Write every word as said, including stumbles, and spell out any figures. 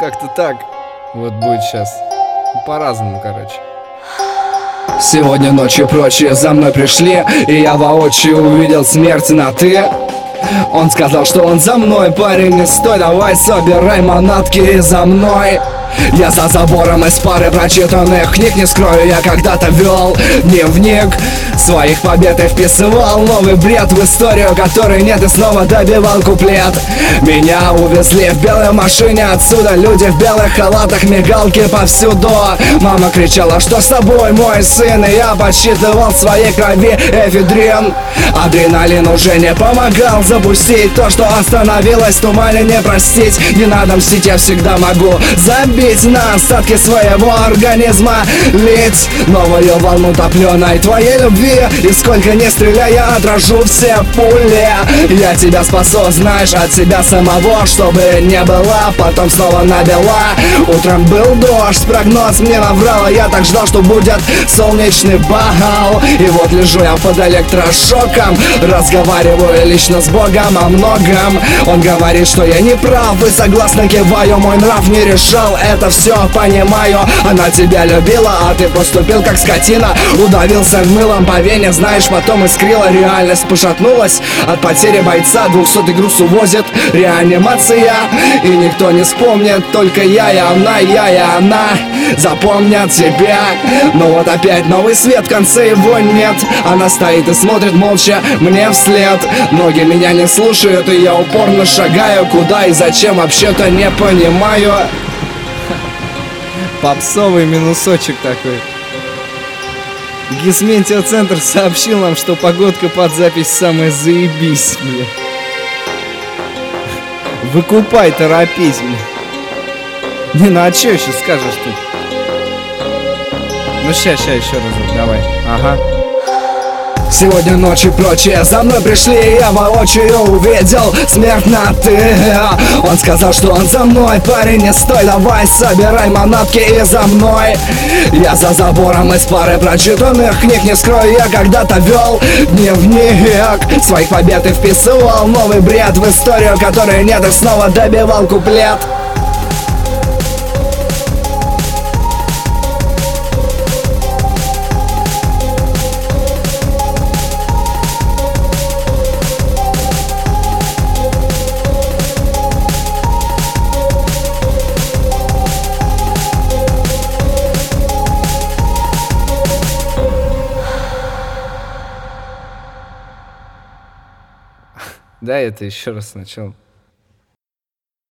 как-то так. Вот будет сейчас. По-разному, короче. Сегодня ночью прочие за мной пришли, и я воочию увидел смерть на «ты». Он сказал, что он за мной, парень, не стой, давай собирай манатки за мной. Я за забором из пары прочитанных книг, не скрою, я когда-то вел дневник своих побед и вписывал новый бред в историю, которой нет, и снова добивал куплет. Меня увезли в белой машине отсюда, люди в белых халатах, мигалки повсюду. Мама кричала, что с тобой, мой сын, и я подсчитывал в своей крови эфедрин. Адреналин уже не помогал запустить то, что остановилось в тумане, не простить. Не надо мстить, я всегда могу забить на остатки своего организма, лить новую волну топленой твоей любви. И сколько не стреляй, я отражу все пули. Я тебя спасу, знаешь, от себя самого, чтобы не было, потом снова набила. Утром был дождь, прогноз мне наврал, я так ждал, что будет солнечный бал. И вот лежу я под электрошоком, разговариваю лично с Богом о многом. Он говорит, что я не прав, и согласно киваю, мой нрав не решал. Это все понимаю, она тебя любила, а ты поступил как скотина. Удавился мылом по вене, знаешь, потом искрила. Реальность пошатнулась от потери бойца, двухсотый груз увозит реанимация. И никто не вспомнит, только я и она, я и она запомнят тебя. Но вот опять новый свет, в конце его нет. Она стоит и смотрит молча мне вслед. Ноги меня не слушают, и я упорно шагаю. Куда и зачем, вообще-то не понимаю. Попсовый минусочек такой. Гисментиоцентр сообщил нам, что погодка под запись самая заебись, бля. Выкупай, торопись, бля. Не, ну а чё еще скажешь ты? Ну ща, ща, еще разок, давай. Ага. Сегодня ночью прочие за мной пришли, и я воочию увидел смерть на «ты». Он сказал, что он за мной, парень, не стой, давай собирай манатки и за мной. Я за забором из пары прочитанных книг, не скрою, я когда-то вел дневник своих побед и вписывал новый бред в историю, которой нет, и снова добивал куплет. Да, это еще раз сначала.